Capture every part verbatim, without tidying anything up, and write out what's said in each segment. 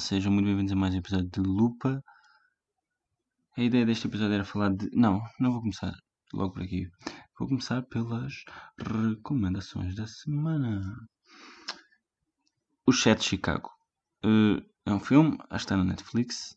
sejam muito bem-vindos a mais um episódio de Lupa. A ideia deste episódio era falar de. Não, não vou começar logo por aqui. Vou começar pelas recomendações da semana. O Sete de Chicago. Uh, é um filme, acho que está na Netflix.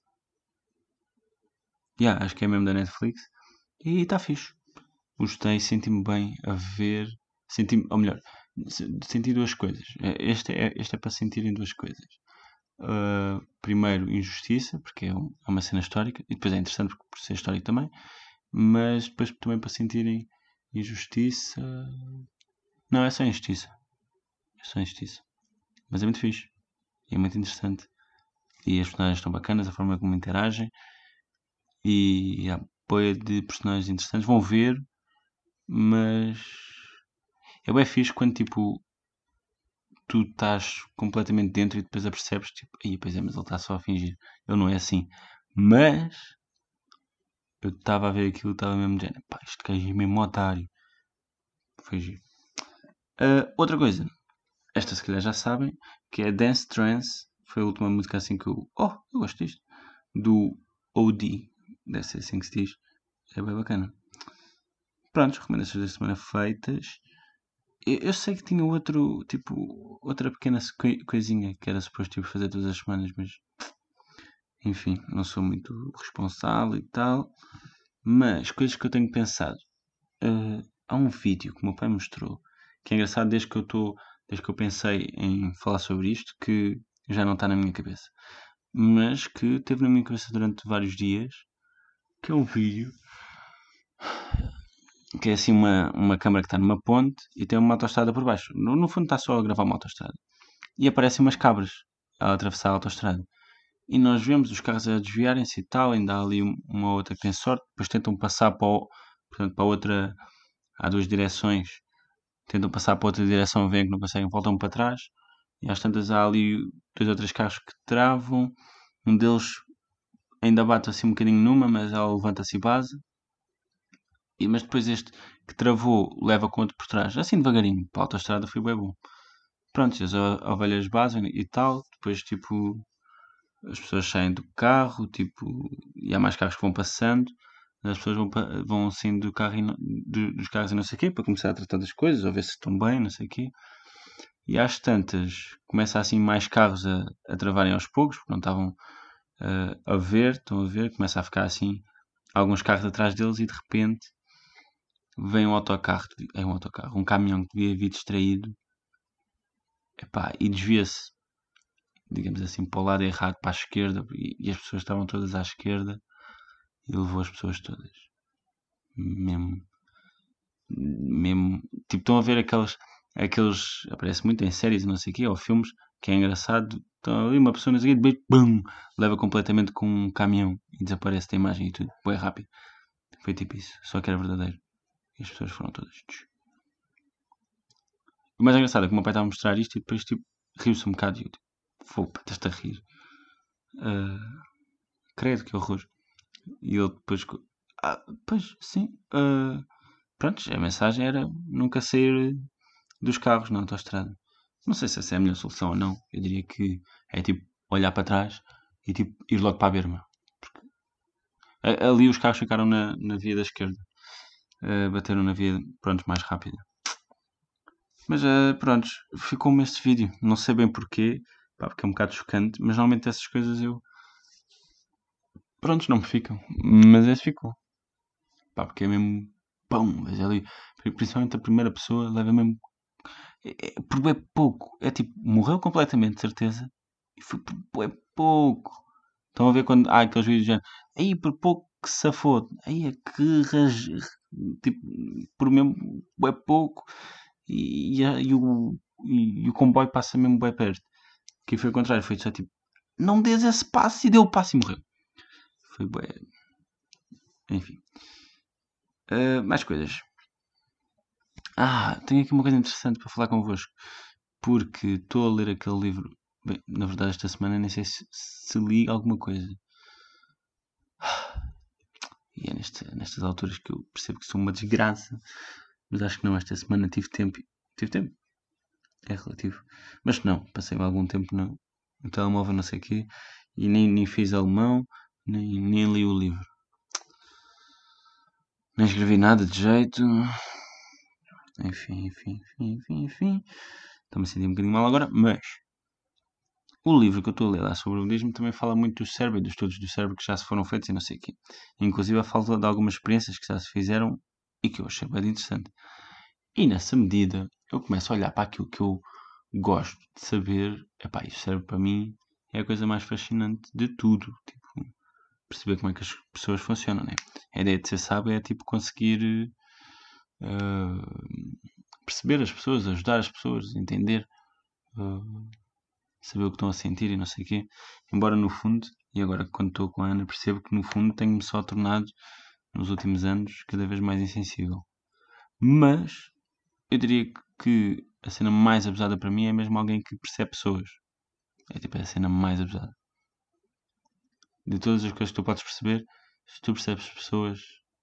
Yeah, acho que é mesmo da Netflix. E está fixe. Gostei, senti-me bem a ver. Senti-me, ou melhor, senti duas coisas. Este é, este é para sentirem duas coisas. Uh, primeiro, injustiça, porque é, um, é uma cena histórica, e depois é interessante por ser histórico também, mas depois também para sentirem injustiça. Não, é só injustiça. É só injustiça. Mas é muito fixe. E é muito interessante. E as personagens estão bacanas, a forma como interagem. E a boia de personagens interessantes. Vão ver, mas é bem fixe quando tipo tu estás completamente dentro e depois apercebes tipo, aí pois é, mas ele está só a fingir. Ele não é assim. Mas eu estava a ver aquilo e estava mesmo de género, pá, este gajo é mesmo otário. Foi giro. Uh, outra coisa, esta se calhar já sabem, que é Dance Trance. Foi a última música assim que eu. Oh, eu gosto disto. Do O D. Deve ser assim que se diz. É bem bacana. Pronto, recomendações da semana feitas. Eu, eu sei que tinha outro, tipo, outra pequena coisinha que era suposto tipo, fazer todas as semanas, mas enfim, não sou muito responsável e tal. Mas coisas que eu tenho pensado. Uh, há um vídeo que o meu pai mostrou que é engraçado desde que eu estou, desde que eu pensei em falar sobre isto, que já não está na minha cabeça, mas que esteve na minha cabeça durante vários dias, que é um vídeo que é assim uma, uma câmara que está numa ponte e tem uma autoestrada por baixo. No, no fundo está só a gravar uma autoestrada. E aparecem umas cabras a atravessar a autoestrada. E nós vemos os carros a desviarem-se e tal, ainda há ali uma outra que tem sorte, depois tentam passar para, o, portanto, para a outra, há duas direções, tentam passar para outra direção, veem que não conseguem, voltam para trás, e às tantas há ali dois ou três carros que travam, um deles ainda bate assim um bocadinho numa, mas ela levanta-se e base, e, mas depois este que travou leva com outro por trás, assim devagarinho, para a autostrada foi bem bom. Pronto, as ovelhas basem e tal, depois tipo as pessoas saem do carro, tipo, e há mais carros que vão passando, as pessoas vão, vão saindo do carro e não, do, dos carros e não sei o quê, para começar a tratar das coisas, ou ver se estão bem, não sei o quê. E às tantas, começa assim mais carros a, a travarem aos poucos, porque não estavam uh, a ver, estão a ver, começa a ficar assim, alguns carros atrás deles e de repente vem um autocarro, é um autocarro, um caminhão que devia vir distraído, epá, e desvia-se, digamos assim, para o lado errado, para a esquerda, e, e as pessoas estavam todas à esquerda, e levou as pessoas todas. Mesmo, mesmo, tipo, estão a ver aqueles, aqueles, aparece muito em séries e não sei o quê, ou filmes, que é engraçado, estão ali uma pessoa, não sei o quê, depois, bum, leva completamente com um caminhão e desaparece da imagem e tudo, foi rápido. Foi tipo isso, só que era verdadeiro. E as pessoas foram todas. O mais engraçado é que o meu pai estava a mostrar isto e depois, tipo, riu-se um bocado e eu, tipo, fogo, pá, estás-te a rir. Uh, credo, que horror. E ele depois, ah, pois, sim, uh, pronto, a mensagem era nunca sair dos carros na autostrada. Não sei se essa é a melhor solução ou não. Eu diria que é tipo olhar para trás e tipo ir logo para a berma. Porque ali os carros ficaram na, na via da esquerda. Uh, bateram na via, pronto, mais rápida. Mas uh, pronto, ficou-me este vídeo. Não sei bem porquê, pá, porque é um bocado chocante, mas normalmente essas coisas eu. Prontos, não me ficam. Mas esse ficou. Pá, porque é mesmo. Pão, mas ali, principalmente a primeira pessoa, leva mesmo. É, é, por é pouco. É tipo, morreu completamente, de certeza. E foi por é pouco. Estão a ver quando há aqueles vídeos já. Aí, por pouco que se safou. Aí é que raj... Tipo, por mesmo é pouco. E, e, a- e o, e, e o comboio passa mesmo bem perto. Que foi o contrário. Foi só tipo, não dês esse passo e deu o passo e morreu. Foi bem. Enfim. Uh, mais coisas. Ah, tenho aqui uma coisa interessante para falar convosco. Porque estou a ler aquele livro. Bem, na verdade, esta semana nem sei se, se li alguma coisa. E é neste, nestas alturas que eu percebo que sou uma desgraça. Mas acho que não, esta semana tive tempo. Tive tempo? É relativo. Mas não, passei algum tempo no, no telemóvel, não sei o quê. E nem, nem fiz alemão, nem, nem li o livro. Nem escrevi nada de jeito. Enfim, enfim, enfim, enfim, enfim. Estou-me a sentir um bocadinho mal agora, mas o livro que eu estou a ler lá sobre o budismo também fala muito do cérebro e dos estudos do cérebro que já se foram feitos e não sei o quê. Inclusive fala de algumas experiências que já se fizeram e que eu achei bem interessante. E nessa medida eu começo a olhar para aquilo que eu gosto de saber. Epá, e o cérebro para mim é a coisa mais fascinante de tudo. Tipo, perceber como é que as pessoas funcionam, né? A ideia de ser sábio é tipo conseguir uh, perceber as pessoas, ajudar as pessoas, entender, uh, saber o que estão a sentir e não sei o quê. Embora no fundo, e agora quando estou com a Ana, percebo que no fundo tenho-me só tornado, nos últimos anos, cada vez mais insensível. Mas eu diria que a cena mais abusada para mim é mesmo alguém que percebe pessoas. É tipo a cena mais abusada. De todas as coisas que tu podes perceber, se tu percebes pessoas,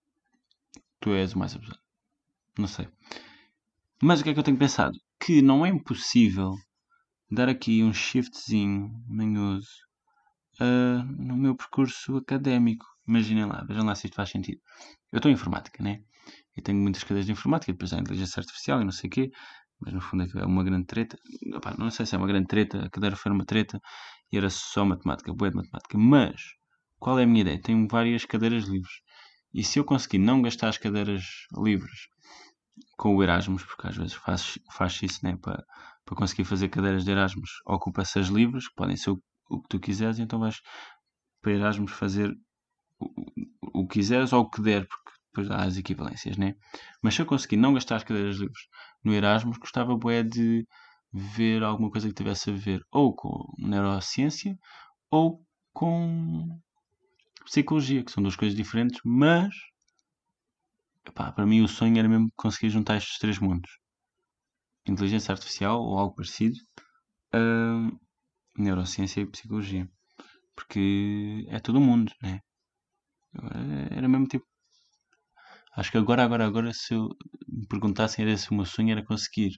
tu és o mais abusado. Não sei. Mas o que é que eu tenho pensado? Que não é impossível dar aqui um shiftzinho manhoso uh, no meu percurso académico. Imaginem lá, vejam lá se isto faz sentido. Eu estou em informática, né? E tenho muitas cadeiras de informática, depois há a inteligência artificial e não sei o quê, mas no fundo é uma grande treta. Epá, não sei se é uma grande treta, a cadeira foi uma treta e era só matemática, boa de matemática. Mas, qual é a minha ideia? Tenho várias cadeiras livres. E se eu conseguir não gastar as cadeiras livres com o Erasmus, porque às vezes faz, faz isso, né, para, para conseguir fazer cadeiras de Erasmus, ocupa essas livres, que podem ser o, o que tu quiseres, então vais para Erasmus fazer o, o, o que quiseres ou o que der, porque depois há as equivalências, né? Mas se eu conseguir não gastar as cadeiras livres no Erasmus, gostava bué de ver alguma coisa que tivesse a ver ou com neurociência ou com psicologia, que são duas coisas diferentes, mas epá, para mim o sonho era mesmo conseguir juntar estes três mundos. Inteligência artificial ou algo parecido, a neurociência e psicologia. Porque é todo o mundo, né? Era mesmo tipo. Acho que agora, agora, agora, se eu me perguntassem era se o meu sonho era conseguir,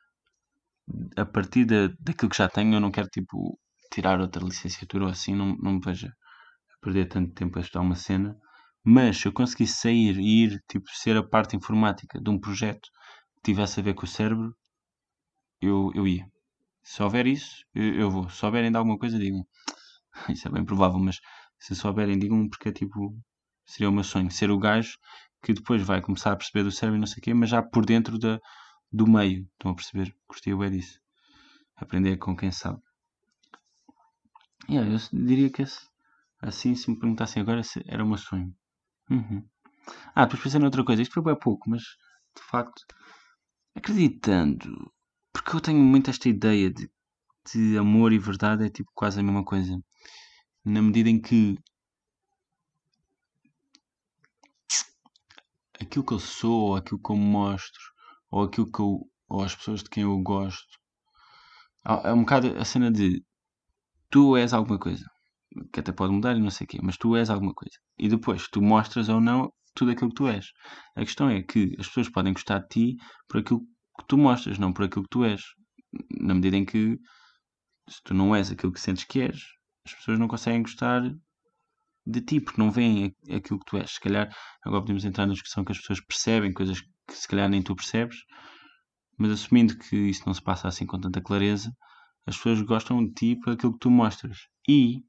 a partir da, daquilo que já tenho, eu não quero tipo tirar outra licenciatura ou assim, não, não me vejo a perder tanto tempo a estudar uma cena. Mas se eu conseguisse sair e ir, tipo, ser a parte informática de um projeto que tivesse a ver com o cérebro, eu, eu ia. Se houver isso, eu, eu vou. Se houver ainda alguma coisa, digam. Isso é bem provável, mas se souberem, digam porque é tipo. Seria o meu sonho. Ser o gajo que depois vai começar a perceber do cérebro e não sei o quê, mas já por dentro da, do meio. Estão a perceber? Curtia bem disso. Aprender com quem sabe. Yeah, eu diria que esse, assim, se me perguntassem agora, era o meu sonho. Uhum. Ah, depois pensei noutra coisa. Isto foi bem pouco, mas de facto, acreditando. Porque eu tenho muito esta ideia de, de amor e verdade é tipo quase a mesma coisa. Na medida em que aquilo que eu sou, ou aquilo que eu mostro, ou aquilo que eu, ou as pessoas de quem eu gosto, é um bocado a cena de tu és alguma coisa, que até pode mudar e não sei o quê, mas tu és alguma coisa. E depois tu mostras ou não tudo aquilo que tu és. A questão é que as pessoas podem gostar de ti por aquilo que tu mostras, não por aquilo que tu és. Na medida em que se tu não és aquilo que sentes que és, as pessoas não conseguem gostar de ti, porque não veem aquilo que tu és. Se calhar, agora podemos entrar na discussão que as pessoas percebem coisas que se calhar nem tu percebes, mas assumindo que isso não se passa assim com tanta clareza, as pessoas gostam de ti por aquilo que tu mostras. E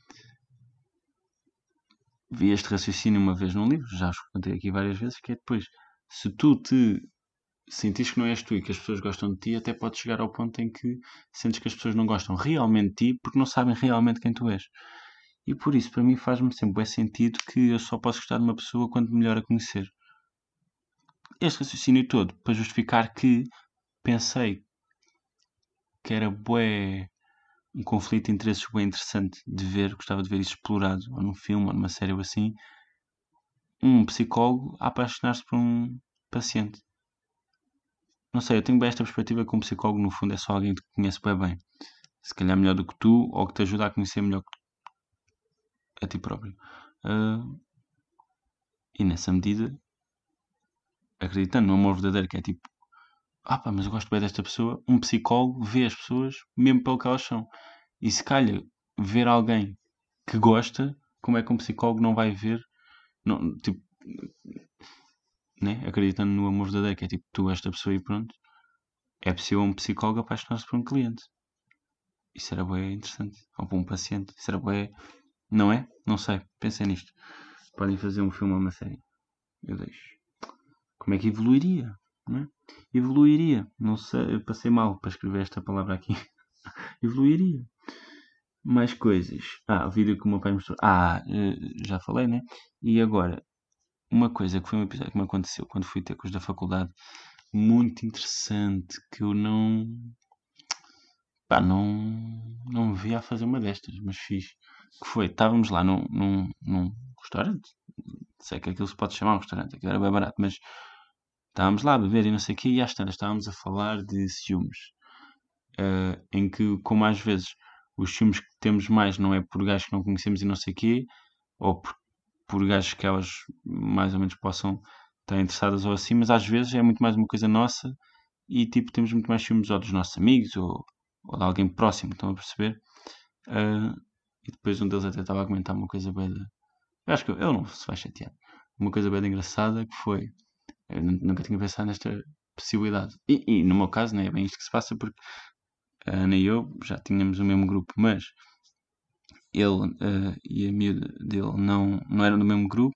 vi este raciocínio uma vez num livro, já os contei aqui várias vezes, que é depois, se tu te sentires que não és tu e que as pessoas gostam de ti, até pode chegar ao ponto em que sentes que as pessoas não gostam realmente de ti porque não sabem realmente quem tu és. E por isso, para mim, faz-me sempre esse sentido que eu só posso gostar de uma pessoa quando melhor a conhecer. Este raciocínio todo, para justificar que pensei que era bué, um conflito de interesses bem interessante de ver, gostava de ver isso explorado, ou num filme, ou numa série ou assim, um psicólogo a apaixonar-se por um paciente. Não sei, eu tenho bem esta perspectiva que um psicólogo, no fundo, é só alguém que te conhece bem bem. Se calhar melhor do que tu, ou que te ajuda a conhecer melhor a ti próprio. Uh, e nessa medida, acreditando no amor verdadeiro, que é tipo, ah pá, mas eu gosto bem desta pessoa, um psicólogo vê as pessoas mesmo pelo que elas são. E se calhar ver alguém que gosta, como é que um psicólogo não vai ver, não, tipo, né? Acreditando no amor verdadeiro, que é tipo, tu esta pessoa e pronto, é possível um psicólogo apaixonar-se por um cliente. Isso era bem interessante. Ou por um paciente. Isso era bem. Não é? Não sei. Pensei nisto. Podem fazer um filme ou uma série. Eu deixo. Como é que evoluiria? Não é? Evoluiria. Não sei. Eu passei mal para escrever esta palavra aqui. Evoluiria. Mais coisas. Ah, o vídeo que o meu pai mostrou. Ah, eh, já falei, né? E agora, uma coisa que foi um episódio que me aconteceu quando fui ter com os da faculdade, muito interessante, que eu não. Pá, não, não me via a fazer uma destas, mas fiz. Que foi, estávamos lá num, num, num restaurante. Sei que aquilo se pode chamar um restaurante, aquilo era bem barato, mas estávamos lá a beber e não sei o quê, e às tantas estávamos a falar de ciúmes. Eh, em que, como às vezes os ciúmes que temos mais não é por gajos que não conhecemos e não sei o quê, ou por, por gajos que elas mais ou menos possam estar interessadas ou assim, mas às vezes é muito mais uma coisa nossa e tipo temos muito mais ciúmes ou dos nossos amigos ou, ou de alguém próximo, estão a perceber? Ah, e depois um deles até estava a comentar uma coisa bem. de- Eu acho que ele não se vai chatear. Uma coisa bem engraçada que foi. Eu nu- nunca tinha pensado nesta possibilidade. E, e no meu caso, não é bem isto que se passa, porque a Ana e eu já tínhamos o mesmo grupo, mas ele ah, e a miúda dele não, não eram do mesmo grupo.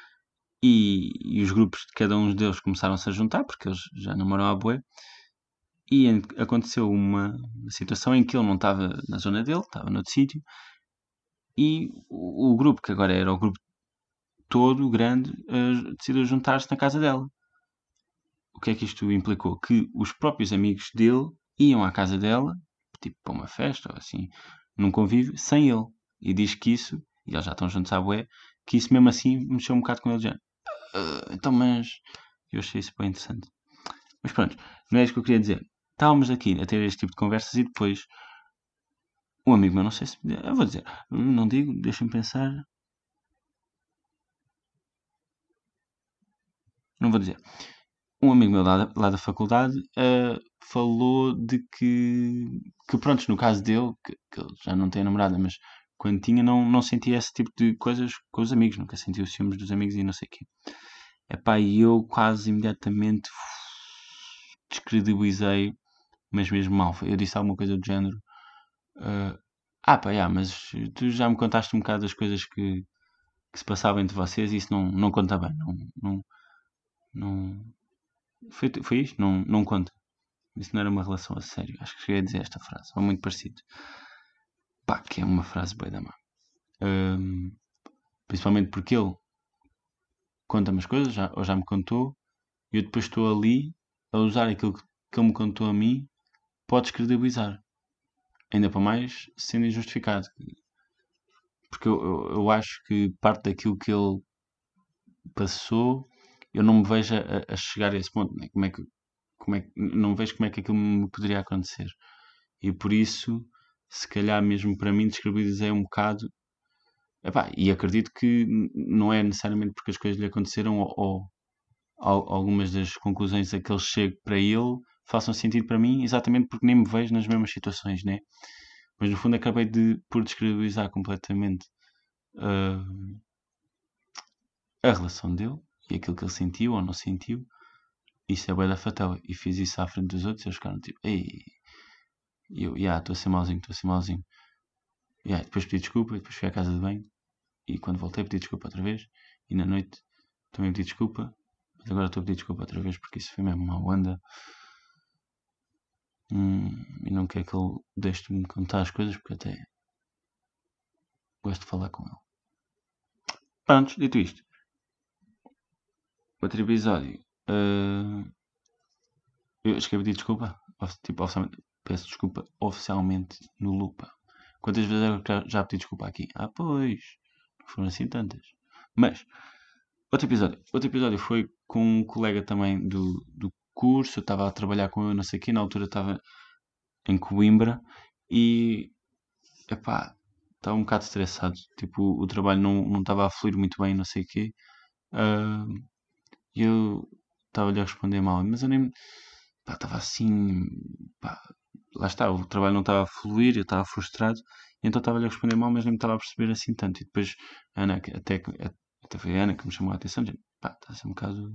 E, e os grupos de cada um deles começaram-se a juntar, porque eles já namoram há bué. E en- aconteceu uma, uma situação em que ele não estava na zona dele, estava noutro sítio, e o, o grupo, que agora era o grupo todo grande, eh, decidiu juntar-se na casa dela. O que é que isto implicou? Que os próprios amigos dele iam à casa dela, tipo para uma festa ou assim, num convívio, sem ele. E diz que isso, e eles já estão juntos à bué, que isso mesmo assim mexeu um bocado com ele já. "Ah, então, mas eu achei isso bem interessante. Mas pronto, não é isso que eu queria dizer. Estávamos aqui a ter este tipo de conversas e depois um amigo meu, não sei se. Eu vou dizer, não digo, deixem-me pensar. Não vou dizer. Um amigo meu lá da, lá da faculdade ah, falou de que, que, pronto, no caso dele, que, que ele já não tem namorada, mas quando tinha, não, não sentia esse tipo de coisas com os amigos, nunca sentia os ciúmes dos amigos e não sei o quê. Epá, e eu quase imediatamente descredibilizei, mas mesmo mal. Eu disse alguma coisa do género. ah, ah, pá, yeah, mas tu já me contaste um bocado das coisas que, que se passavam entre vocês e isso não, não conta bem. Não, não, não, foi, foi isto? Não, não conta. Isso não era uma relação a sério. Acho que cheguei a dizer esta frase. Ou muito parecido. Pá, que é uma frase bem da má. Ahm, Principalmente porque ele conta-me as coisas, já, ou já me contou, e eu depois estou ali a usar aquilo que, que ele me contou a mim para o descredibilizar. Ainda para mais sendo injustificado. Porque eu, eu, eu acho que parte daquilo que ele passou, eu não me vejo a, a chegar a esse ponto. Né? Como é que, como é que, não vejo como é que aquilo me poderia acontecer. E por isso, se calhar mesmo para mim, descredibilizei um bocado. Epá, e acredito que n- não é necessariamente porque as coisas lhe aconteceram ou, ou al- algumas das conclusões a que ele chegue para ele façam sentido para mim, exatamente porque nem me vejo nas mesmas situações, né? Mas no fundo acabei de por descredibilizar completamente ah, a relação dele e aquilo que ele sentiu ou não sentiu. Isso é bué da fatela. E fiz isso à frente dos outros e eles ficaram tipo, ei, e eu, já, estou a ser mauzinho, estou a ser mauzinho. Yeah, depois pedi desculpa, depois fui à casa de banho e quando voltei pedi desculpa outra vez e na noite também pedi desculpa, mas agora estou a pedir desculpa outra vez porque isso foi mesmo uma onda. Hum, e não quero que ele deixe de me contar as coisas porque até gosto de falar com ele. Pronto, dito isto, outro episódio. ah, eu escrevi pedir desculpa, of- tipo, oficialmente, peço desculpa oficialmente no Lupa. Quantas vezes é que eu já, já pedi desculpa aqui? Ah, pois, não foram assim tantas. Mas, outro episódio. Outro episódio foi com um colega também do, do curso. Eu estava a trabalhar com ele, não sei o quê. Na altura estava em Coimbra e, epá, estava um bocado estressado. Tipo, o trabalho não não estava a fluir muito bem, não sei o quê. Ah, E eu estava-lhe a responder mal, mas eu nem. Pá, estava assim. Pá, lá está, o trabalho não estava a fluir, eu estava frustrado. e então estava-lhe a responder mal, mas nem me estava a perceber assim tanto. E depois a Ana, que- até, que- até foi a Ana que me chamou a atenção, dizendo, pá, estás um bocado,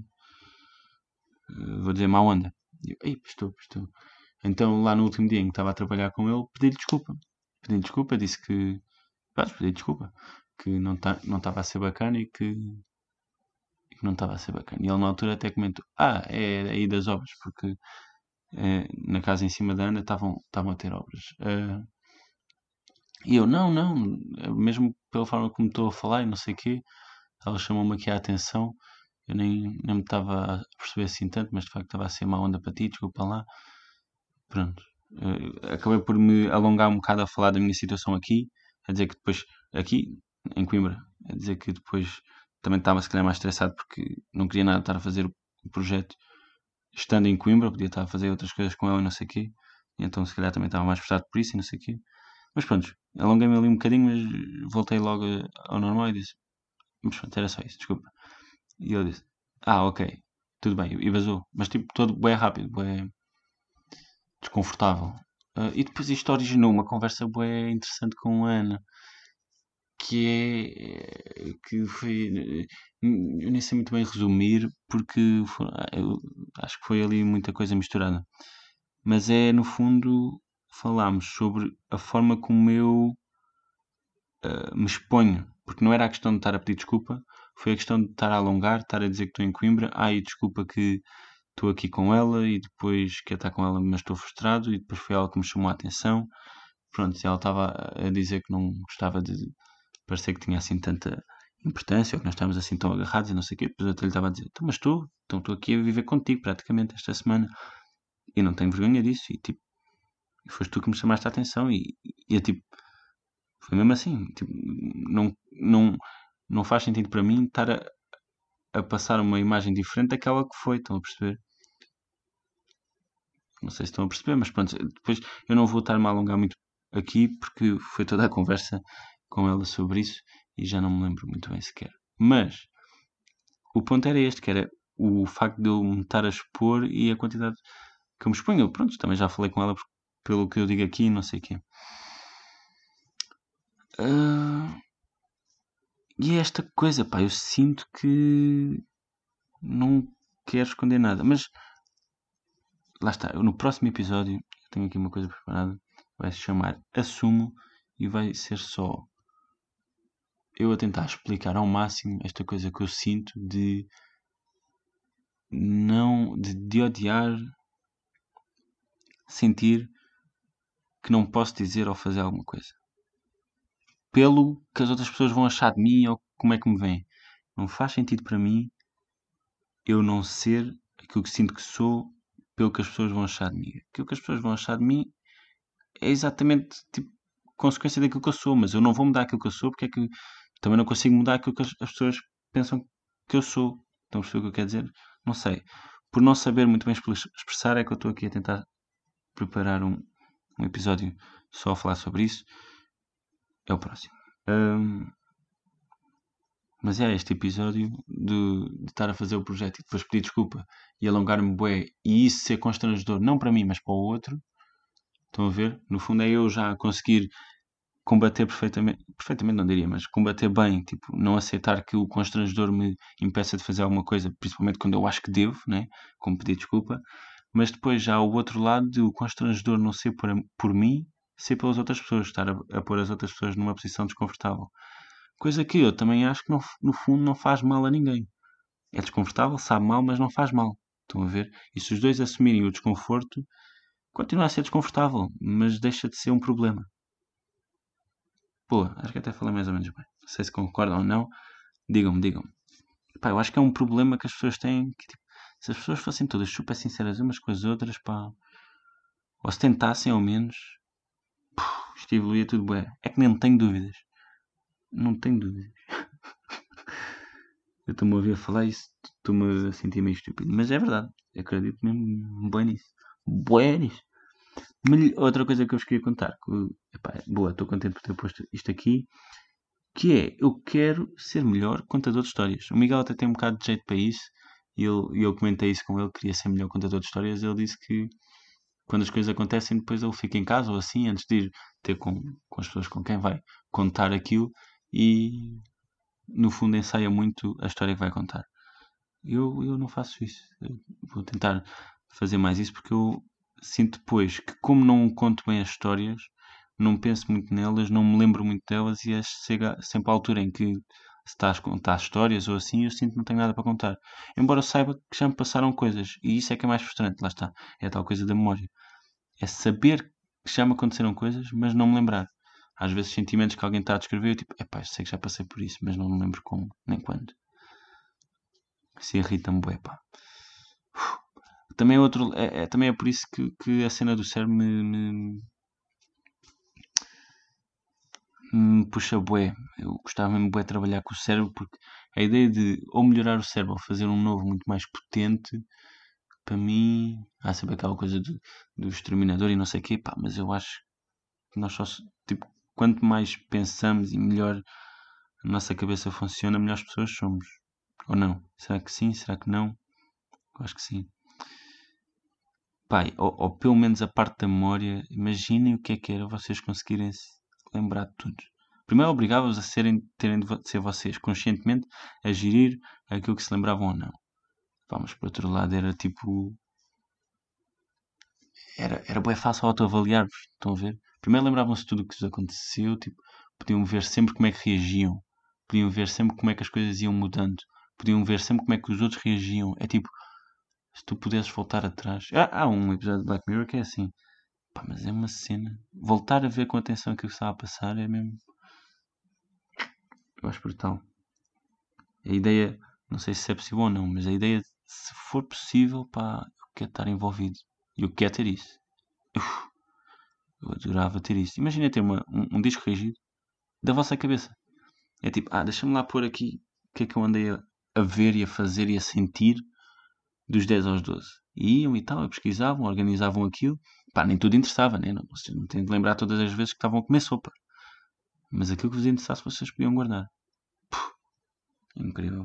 eh, vou dizer, má onda. E eu, ei, pois estou, pois estou. Então lá no último dia em que estava a trabalhar com ele, pedi-lhe desculpa. Pedi-lhe desculpa, disse que, pá, pedi desculpa, que não tá, não estava a ser bacana e que, e que não estava a ser bacana. E ele na altura até comentou, ah, é aí das obras, porque eh, na casa em cima da Ana estavam estavam a ter obras. Eh, e eu, não, não, eh, mesmo pela forma como estou a falar e não sei o quê, ela chamou-me aqui a atenção, eu nem, nem me estava a perceber assim tanto, mas de facto estava a ser má onda para ti, desculpa lá. Pronto. Eh, acabei por me alongar um bocado a falar da minha situação aqui, a dizer que depois, aqui em Coimbra, a dizer que depois também estava se calhar mais estressado porque não queria nada estar a fazer o o projeto estando em Coimbra, podia estar a fazer outras coisas com ela e não sei o quê, e então se calhar também estava mais frustrado por isso e não sei o quê. Mas pronto, alonguei-me ali um bocadinho, mas voltei logo ao normal e disse, mas pronto, era só isso, desculpa. E ele disse, ah, ok, tudo bem, e vazou. Mas tipo, todo bem rápido, bem desconfortável. Ah, e depois isto originou uma conversa bem interessante com a Ana, que é que foi. Eu nem sei muito bem resumir, porque foi- eu acho que foi ali muita coisa misturada. Mas é, no fundo, falámos sobre a forma como eu ah, me exponho. Porque não era a questão de estar a pedir desculpa, foi a questão de estar a alongar, estar a dizer que estou em Coimbra. Ai, desculpa que estou aqui com ela e depois quero estar com ela, mas estou frustrado. E depois foi ela que me chamou a atenção. Pronto, e ela estava a dizer que não gostava de parecer que tinha assim tanta importância ou que nós estávamos assim tão agarrados e não sei o quê. Depois eu até lhe estava a dizer: então, mas estou, então estou aqui a viver contigo praticamente esta semana e não tenho vergonha disso. E tipo, foste tu que me chamaste a atenção. E, e é tipo, foi mesmo assim. Tipo, não, não, não faz sentido para mim estar a, a passar uma imagem diferente daquela que foi. Estão a perceber? Não sei se estão a perceber, mas pronto, depois eu não vou estar-me a alongar muito aqui porque foi toda a conversa com ela sobre isso e já não me lembro muito bem sequer. Mas o ponto era este, que era o facto de eu me estar a expor e a quantidade que eu me exponho. Pronto, também já falei com ela por- pelo que eu digo aqui, não sei o quê. Ah, e é esta coisa, pá, eu sinto que não quero esconder nada. Mas lá está, eu no próximo episódio tenho aqui uma coisa preparada, vai se chamar Assumo e vai ser só eu a tentar explicar ao máximo esta coisa que eu sinto de não de, de odiar sentir que não posso dizer ou fazer alguma coisa pelo que as outras pessoas vão achar de mim ou como é que me veem. Não faz sentido para mim eu não ser aquilo que sinto que sou pelo que as pessoas vão achar de mim. Aquilo que as pessoas vão achar de mim é exatamente tipo consequência daquilo que eu sou, mas eu não vou mudar aquilo que eu sou porque é que também não consigo mudar aquilo que as, as pessoas pensam que eu sou. Estão a perceber o que eu quero dizer? Não sei. Por não saber muito bem expressar é que eu estou aqui a tentar preparar um, um episódio só a falar sobre isso. É o próximo. Hum, mas é este episódio de, de estar a fazer o projeto e depois pedir desculpa e alongar-me bué e isso ser constrangedor, não para mim, mas para o outro. Estão a ver? No fundo é eu já conseguir combater perfeitamente, perfeitamente não diria, mas combater bem, tipo, não aceitar que o constrangedor me impeça de fazer alguma coisa, principalmente quando eu acho que devo, né? Como pedir desculpa, mas depois já há o outro lado de o constrangedor não ser por, por mim, ser pelas outras pessoas, estar a, a pôr as outras pessoas numa posição desconfortável. Coisa que eu também acho que no, no fundo não faz mal a ninguém. É desconfortável, sabe mal, mas não faz mal. Estão a ver? E se os dois assumirem o desconforto, continua a ser desconfortável, mas deixa de ser um problema. Pô, acho que até falei mais ou menos bem. Não sei se concordam ou não. Digam-me, digam-me. Pá, eu acho que é um problema que as pessoas têm. Que, tipo, se as pessoas fossem todas super sinceras umas com as outras, pá, ou se tentassem ao menos, isto evoluía tudo bem. É que nem tenho dúvidas. Não tenho dúvidas. Eu estou-me a ouvir a falar isso, estou-me a sentir meio estúpido. Mas é verdade. Eu acredito mesmo bem nisso. Bem nisso. Melh- Outra coisa que eu vos queria contar. Que, epá, boa, estou contente por ter posto isto aqui. Que é, eu quero ser melhor contador de histórias. O Miguel até tem um bocado de jeito para isso, e eu, e eu comentei isso com ele, queria ser melhor contador de histórias. Ele disse que quando as coisas acontecem, depois ele fica em casa ou assim, antes de ir ter com, com as pessoas com quem vai contar aquilo e, no fundo, ensaia muito a história que vai contar. Eu, eu não faço isso. Eu vou tentar fazer mais isso porque eu sinto depois que, como não conto bem as histórias, não penso muito nelas, não me lembro muito delas e chega sempre à altura em que se estás a contar histórias ou assim, eu sinto que não tenho nada para contar. Embora eu saiba que já me passaram coisas e isso é que é mais frustrante, lá está. É a tal coisa da memória. É saber que já me aconteceram coisas, mas não me lembrar. Às vezes sentimentos que alguém está a descrever, eu tipo, epá, eu sei que já passei por isso, mas não me lembro como, nem quando. Se irrita-me, bué, pá. Também é, outro, é, é- também é por isso que, que a cena do cérebro me, me, me puxa bué. Eu gostava mesmo bué de trabalhar com o cérebro porque a ideia de ou melhorar o cérebro ou fazer um novo muito mais potente, para mim, há sempre aquela coisa do, do exterminador e não sei o quê, pá, mas eu acho que nós só, se- tipo, quanto mais pensamos e melhor a nossa cabeça funciona, melhores pessoas somos. Ou não? Será que sim? Será que não? Eu acho que sim. Pai, ou, ou pelo menos a parte da memória, imaginem o que é que era vocês conseguirem se lembrar de tudo. Primeiro obrigava-vos a serem, terem de vo- ser vocês conscientemente a gerir aquilo que se lembravam ou não. Pá, mas por outro lado era tipo. Era, era bem fácil autoavaliar-vos. Estão a ver? Primeiro lembravam-se de tudo o que vos aconteceu, tipo, podiam ver sempre como é que reagiam. Podiam ver sempre como é que as coisas iam mudando. Podiam ver sempre como é que os outros reagiam. É tipo, se tu pudesses voltar atrás. Há, há um episódio de Black Mirror que é assim. Pá, mas é uma cena. Voltar a ver com atenção aquilo que estava a passar é mesmo. Eu acho brutal. A ideia, não sei se é possível ou não, mas a ideia, de, se for possível, pá, eu quero estar envolvido. Eu quero ter isso. Uf, eu adorava ter isso. Imagina ter uma, um, um disco rígido da vossa cabeça. É tipo, ah, deixa-me lá pôr aqui o que é que eu andei a, a ver e a fazer e a sentir dos dez aos doze. E iam e tal, e pesquisavam, organizavam aquilo. Pá, nem tudo interessava, né? Não, vocês não têm de lembrar todas as vezes que estavam a comer sopa. Mas aquilo que vos interessasse vocês podiam guardar. Incrível.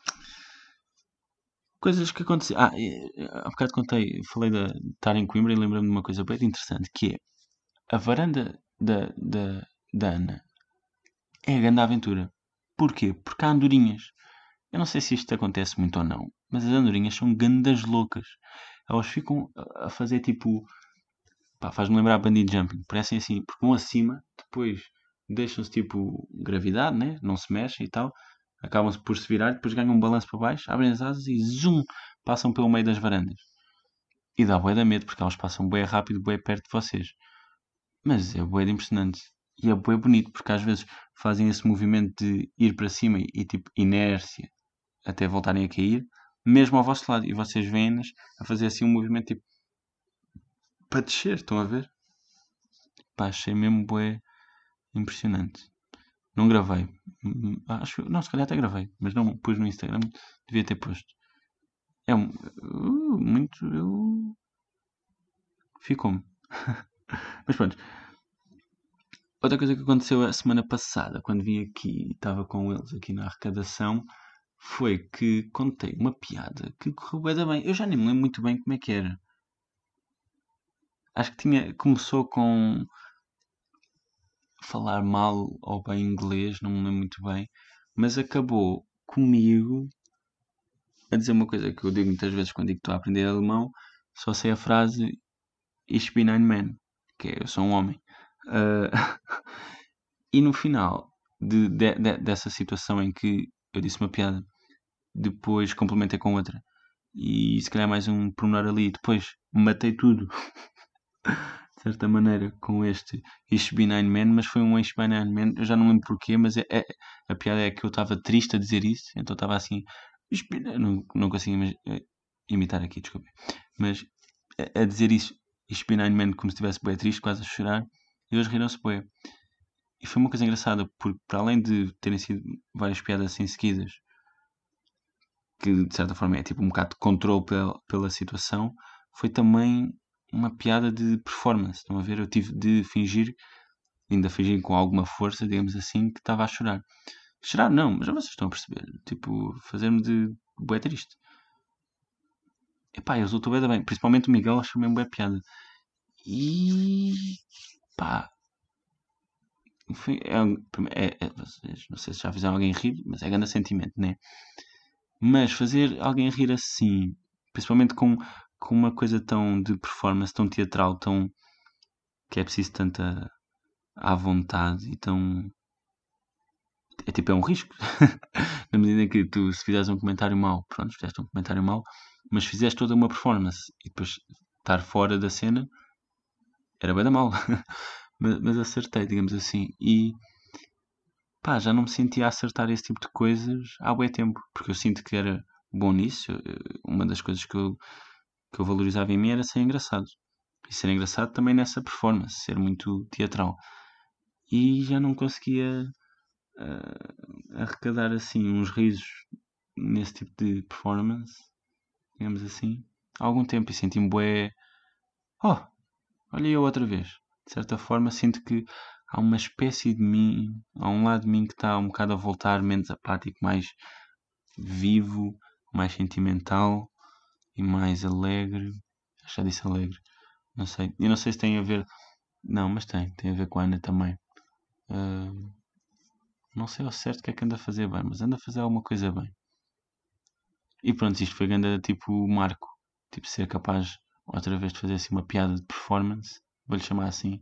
Coisas que aconteceram. Ah, e, e, há bocado contei, falei de estar em Coimbra e lembrei-me de uma coisa bem interessante, que é a varanda da, da, da Ana é a grande aventura. Porquê? Porque há andorinhas. Eu não sei se isto acontece muito ou não, mas as andorinhas são gandas loucas. Elas ficam a a fazer tipo. Pá, faz-me lembrar bungee jumping. Parecem assim, porque vão acima, depois deixam-se tipo gravidade, né? Não se mexem e tal. Acabam-se por se virar, depois ganham um balanço para baixo, abrem as asas e zoom, passam pelo meio das varandas. E dá bué de medo, porque elas passam bué rápido, bué perto de vocês. Mas é bué de impressionante. E é bué bonito, porque às vezes fazem esse movimento de ir para cima e, e tipo inércia até voltarem a cair, mesmo ao vosso lado. E vocês veem-nas a fazer assim um movimento tipo para descer, estão a ver? Pá, achei mesmo bué impressionante. Não gravei. Hum, Acho, não, se calhar até gravei, mas não pus no Instagram. Devia ter posto. É um, uh, muito. Eu... Ficou-me. Mas pronto. Outra coisa que aconteceu a semana passada, quando vim aqui e estava com eles aqui na arrecadação, foi que contei uma piada que correu bué bem. Eu já nem me lembro muito bem como é que era. Acho que tinha, começou com falar mal ou bem inglês, não me lembro muito bem, mas acabou comigo a dizer uma coisa que eu digo muitas vezes quando digo que estou a aprender alemão, só sei a frase Ich bin ein Mann, que é eu sou um homem. Ah, e no final de, de- de- dessa situação em que eu disse uma piada, depois complementei com outra, e se calhar mais um pormenor ali, depois matei tudo, de certa maneira, com este Ich bin ein Mann, mas foi um Ich bin ein Mann, eu já não lembro porquê, mas é, é- a piada é que eu estava triste a dizer isso, então estava assim, Ich bin, não, não consigo imagi- eh, imitar aqui, desculpa, mas a, a dizer isso, Ich bin ein Mann, como se estivesse bem triste, quase a chorar, e eles riram-se bem. E foi uma coisa engraçada, porque para além de terem sido várias piadas assim seguidas, que de certa forma é tipo um bocado de controle pela, pela situação, foi também uma piada de performance. Estão a ver? Eu tive de fingir, ainda fingir com alguma força, digamos assim, que estava a chorar. Chorar não, mas vocês estão a perceber. Tipo, fazer-me de bué triste. Epá, eu resultou bem, principalmente o Miguel achou mesmo bué piada. E pá, Foi, é, um- é- é- vocês- não sei se já fizeram alguém rir, mas é grande sentimento, né? Mas fazer alguém rir assim, principalmente com, com uma coisa tão de performance, tão teatral, tão que é preciso tanta à vontade e tão. É tipo, é um risco. Na medida em que tu, se fizeres um comentário mau, pronto, fizeste um comentário mau, mas fizeste toda uma performance e depois estar fora da cena era bem da mal. mas, mas acertei, digamos assim. E pá, já não me sentia a acertar esse tipo de coisas há bué tempo, porque eu sinto que era bom nisso. eh, Uma das coisas que eu, que eu valorizava em mim era ser engraçado. E ser engraçado também nessa performance, ser muito teatral. E já não conseguia ah, arrecadar assim uns risos nesse tipo de performance, digamos assim, há algum tempo e senti-me bué. Oh, olha eu outra vez. De certa forma, sinto que há uma espécie de mim, há um lado de mim que está um bocado a voltar menos apático, mais vivo, mais sentimental e mais alegre. Já disse alegre, não sei. E não sei se tem a ver. Não, mas tem, tem a ver com a Ana também. Ah, não sei ao certo o que é que anda a fazer bem, mas anda a fazer alguma coisa bem. E pronto, isto foi grande tipo marco. Tipo, ser capaz outra vez de fazer assim uma piada de performance. Vou-lhe chamar assim,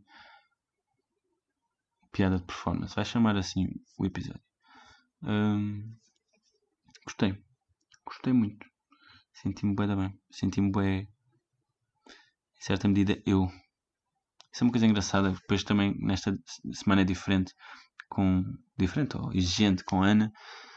piada de performance. Vai chamar assim o episódio. Hum, gostei. Gostei muito. Senti-me bem da bem. Senti-me bem, em certa medida, eu. Isso é uma coisa engraçada. Depois também, nesta semana diferente, com... Diferente ou exigente com a Ana,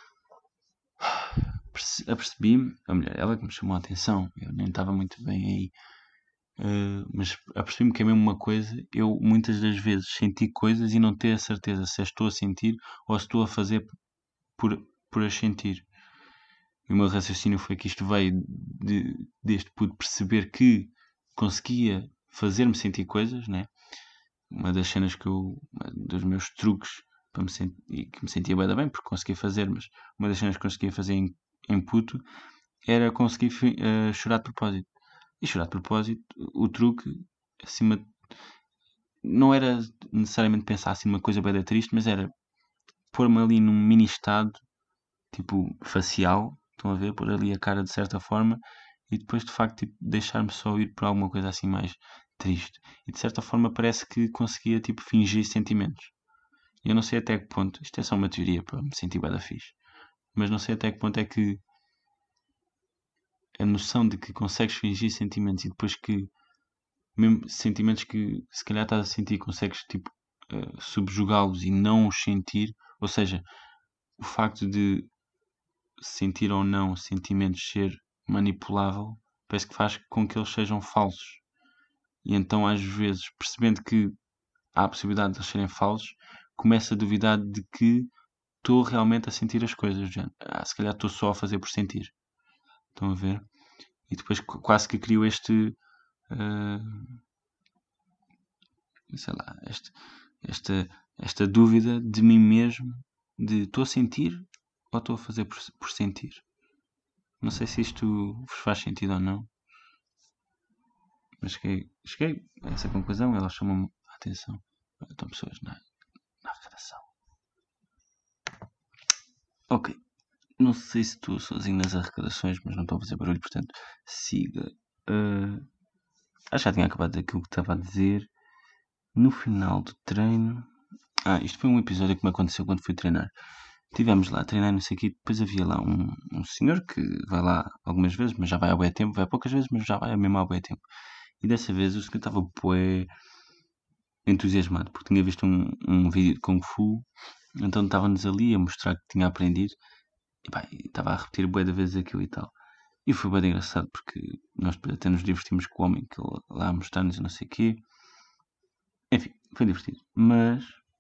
perce- apercebi-me, a mulher, ela que me chamou a atenção, eu nem estava muito bem aí. Uh, mas apercebi-me que é mesmo uma coisa. Eu muitas das vezes senti coisas e não ter a certeza se as estou a sentir ou se estou a fazer por, por as sentir. E o meu raciocínio foi que isto veio de, deste pude perceber que conseguia fazer-me sentir coisas, né? Uma das cenas que eu, um dos meus truques para me sentir, e que me sentia bem, bem porque conseguia fazer, mas uma das cenas que conseguia fazer em, em puto era conseguir uh, chorar de propósito. E chorar de propósito, o truque, acima não era necessariamente pensar assim numa coisa bem triste, mas era pôr-me ali num mini estado, tipo facial, estão a ver, pôr ali a cara de certa forma e depois de facto tipo, deixar-me só ir para alguma coisa assim mais triste. E de certa forma parece que conseguia tipo fingir sentimentos. Eu não sei até que ponto, isto é só uma teoria para me sentir bem da fixe, mas não sei até que ponto é que a noção de que consegues fingir sentimentos e depois que mesmo sentimentos que se calhar estás a sentir, consegues tipo uh, subjugá-los e não os sentir, ou seja, o facto de sentir ou não sentimentos ser manipulável, parece que faz com que eles sejam falsos. E então, às vezes, percebendo que há a possibilidade de eles serem falsos, começo a duvidar de que estou realmente a sentir as coisas. Já. Ah, se calhar estou só a fazer por sentir. Estão a ver? E depois quase que crio este. Uh, sei lá, este, esta, esta dúvida de mim mesmo, de estou a sentir ou estou a fazer por, por sentir. Não sei se isto vos faz sentido ou não, mas cheguei, cheguei a essa conclusão, ela chamou-me a atenção. Estão pessoas na, na redação. Ok, não sei se estou sozinho nas arrecadações, mas não estou a fazer barulho, portanto, siga. Uh, acho que já tinha acabado daquilo que estava a dizer. No final do treino. Ah, isto foi um episódio que me aconteceu quando fui treinar. Tivemos lá a treinar, não sei o quê. Depois havia lá um, um senhor que vai lá algumas vezes, mas já vai há bué tempo. Vai poucas vezes, mas já vai mesmo há bué tempo. E dessa vez o senhor estava bué entusiasmado, porque tinha visto um, um vídeo de Kung Fu. Então estava-nos ali a mostrar que tinha aprendido. E pá, estava a repetir bué da vez aquilo e tal. E foi bem engraçado, porque nós até nos divertimos com o homem que ele lá a mostrar-nos e não sei o quê. Enfim, foi divertido. Mas...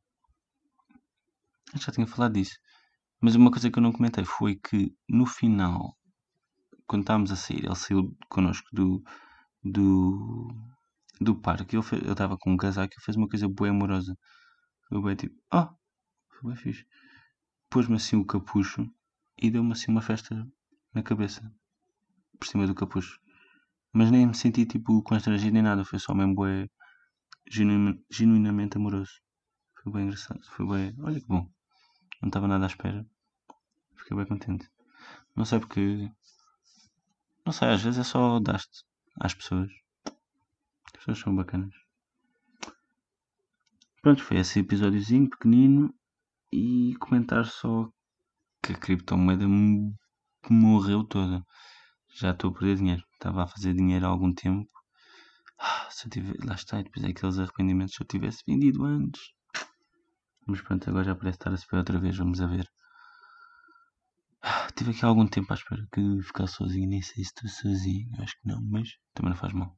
Eu já tinha falado disso. Mas uma coisa que eu não comentei foi que no final, quando estávamos a sair, ele saiu connosco do, do, do parque. Ele fe- eu estava com um casaco e ele fez uma coisa boa amorosa. Foi bem tipo, oh, foi bem fixe. Pôs-me assim o capucho e deu-me assim uma festa na cabeça, por cima do capucho. Mas nem me senti tipo constrangido nem nada, foi só mesmo bué, genuin- genuinamente amoroso. Foi bem engraçado. Foi bem. Olha que bom. Não estava nada à espera. Fiquei bem contente. Não sei porque. Não sei, às vezes é só dar-te às pessoas. As pessoas são bacanas. Pronto, foi esse episódiozinho pequenino. E comentar só que a criptomoeda m- morreu toda. Já estou a perder dinheiro. Estava a fazer dinheiro há algum tempo. Ah, se eu tivesse, lá está, e depois é aqueles arrependimentos se eu tivesse vendido antes. Mas pronto, agora já parece estar a se ver outra vez. Vamos a ver. Ah, tive aqui algum tempo à espera que ficar sozinho. Nem sei se estou sozinho. Acho que não, mas também não faz mal.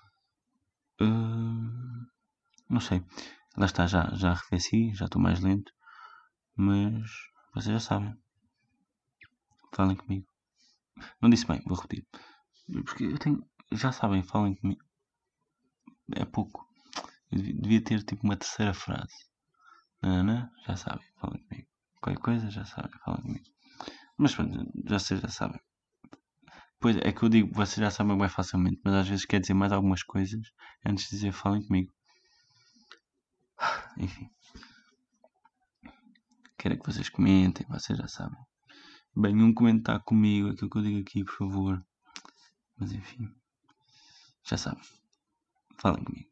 Ah, não sei. Lá está, já, já arrefeci, já estou mais lento. Mas vocês já sabem. Falem comigo. Não disse bem, vou repetir. Porque eu tenho. Já sabem, falem comigo. É pouco. Eu devia devia ter tipo uma terceira frase. Nanã, já sabem, falem comigo. Qualquer coisa, já sabem, falem comigo. Mas pronto, já vocês já sabem. Pois é que eu digo, vocês já sabem bem facilmente, mas às vezes quer dizer mais algumas coisas antes de dizer falem comigo. Enfim, quero é que vocês comentem, vocês já sabem. Venham comentar comigo aquilo que eu digo aqui, por favor. Mas enfim, já sabem, falem comigo.